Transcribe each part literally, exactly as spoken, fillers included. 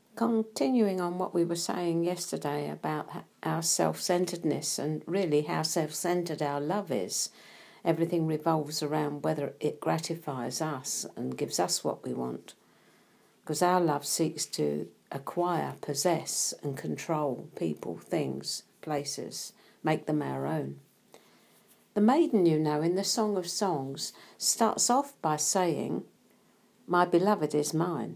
Continuing on what we were saying yesterday about our self-centeredness and really how self-centered our love is, everything revolves around whether it gratifies us and gives us what we want. Because our love seeks to acquire, possess and control people, things, places, make them our own. The maiden, you know, in the Song of Songs starts off by saying, "My beloved is mine."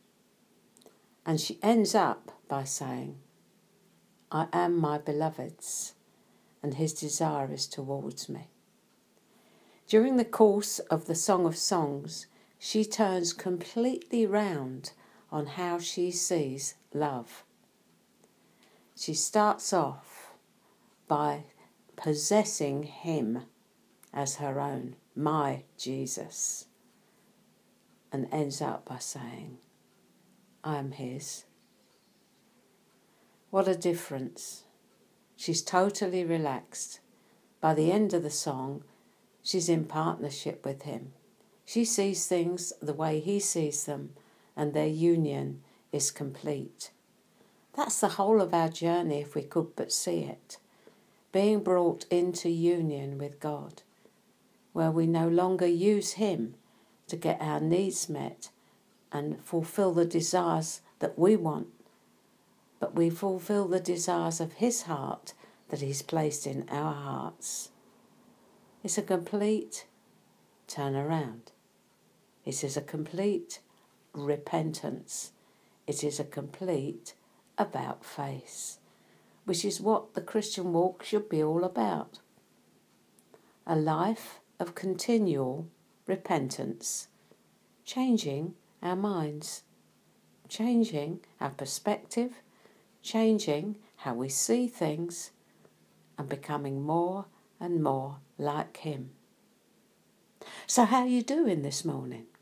And she ends up by saying, "I am my beloved's, and his desire is towards me." During the course of the Song of Songs, she turns completely round on how she sees love. She starts off by possessing him as her own, my Jesus, and ends up by saying, "I am his." What a difference. She's totally relaxed. By the end of the song, she's in partnership with him. She sees things the way he sees them, and their union is complete. That's the whole of our journey if we could but see it. Being brought into union with God, where we no longer use him to get our needs met and fulfill the desires that we want, but we fulfill the desires of his heart that he's placed in our hearts. It's a complete turnaround. It is a complete repentance. It is a complete about face, which is what the Christian walk should be all about. A life of continual repentance, changing our minds, changing our perspective, changing how we see things, and becoming more and more like him. So how are you doing this morning?